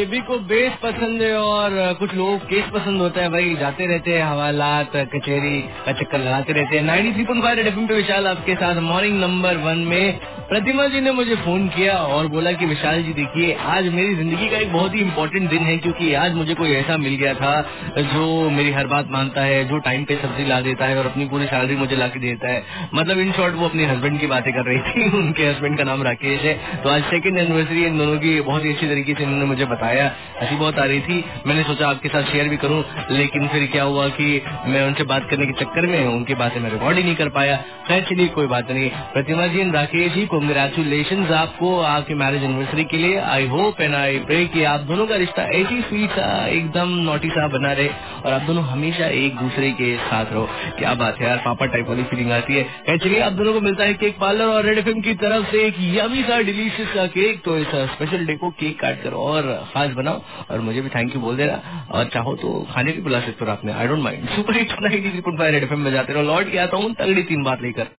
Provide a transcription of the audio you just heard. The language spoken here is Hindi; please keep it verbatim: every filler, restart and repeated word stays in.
सभी को बेस पसंद है और कुछ लोगों को केस पसंद होता है भाई, जाते रहते हैं हवालात कचहरी का चक्कर लगाते रहते हैं। Ninety three point five FM पे विशाल आपके साथ मॉर्निंग नंबर वन में। प्रतिमा जी ने मुझे फोन किया और बोला कि विशाल जी देखिए आज मेरी जिंदगी का एक बहुत ही इम्पोर्टेंट दिन है, क्योंकि आज मुझे कोई ऐसा मिल गया था जो मेरी हर बात मानता है, जो टाइम पे सब्जी ला देता है और अपनी पूरी सैलरी मुझे ला के देता है। मतलब इन शॉर्ट वो अपने हस्बैंड की बातें कर रही थी, उनके हस्बैंड का नाम राकेश है। तो आज सेकंड एनिवर्सरी इन दोनों की बहुत ही अच्छी तरीके से इन्होंने मुझे बताया, हंसी बहुत आ रही थी। मैंने सोचा आपके साथ शेयर भी करूं, लेकिन फिर क्या हुआ कि मैं उनसे बात करने के चक्कर में उनकी बातें मैं रिकॉर्ड ही नहीं कर पाया। खैर चलिए कोई बात नहीं। प्रतिमा जी एंड राकेश जी कांग्रेचुलेशन आपको आपके मैरिज एनिवर्सरी के लिए। I hope and I pray कि आप दोनों का रिश्ता ऐसी स्वीट सा एकदम नोटी सा बना रहे और आप दोनों हमेशा एक दूसरे के साथ रहो। क्या बात है यार, पापा टाइप वाली फीलिंग आती है। खैर चलिए आप दोनों को मिलता है केक पार्लर और रेड एफएम की तरफ से एक यमी सा डिलीशियस सा केक। तो इस स्पेशल डे को केक काट कर और खास बनाओ और मुझे भी थैंक यू बोल देना, और चाहो तो खाने भी बुला सकते हो आपने, I don't mind. Super hits ninety three point five Red FM में जाते रहो। लौट के आता हूँ तगड़ी तीन बात लेकर।